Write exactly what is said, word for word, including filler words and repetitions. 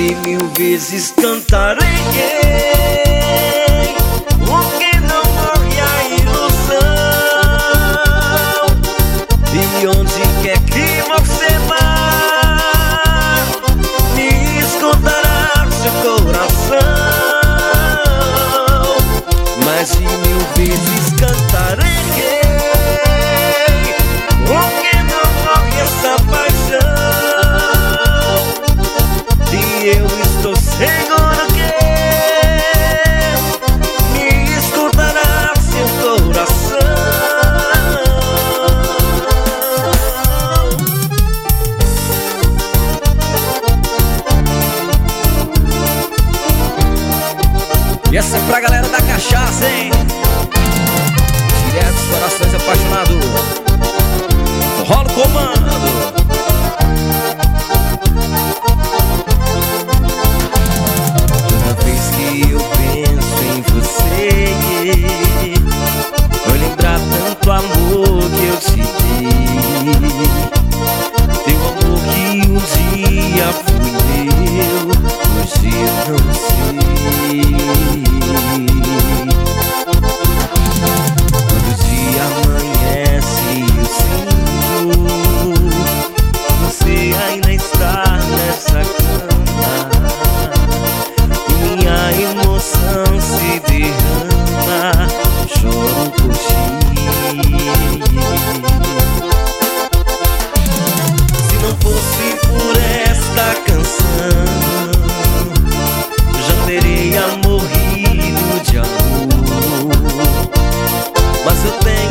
e mil vezes cantarei. Porque não morre a ilusão. E onde quer que você vá, me escutará seu coração. Mas e mil vezes cantarei. Porque não morre essa paixão. E eu estou seguro que me escutará seu coração. E essa é pra galera da cachaça, hein? Direto dos corações apaixonados. Rola o comando. Toda vez que eu penso em você, vou lembrar tanto amor que eu te dei. Teu amor que um dia foi meu, hoje eu não sei. Quando o dia amanhece e eu sinto você ainda está nessa cama, e minha emoção se derrama, choro por ti. Se não fosse por esta canção, já teria morrido de amor. Mas eu tenho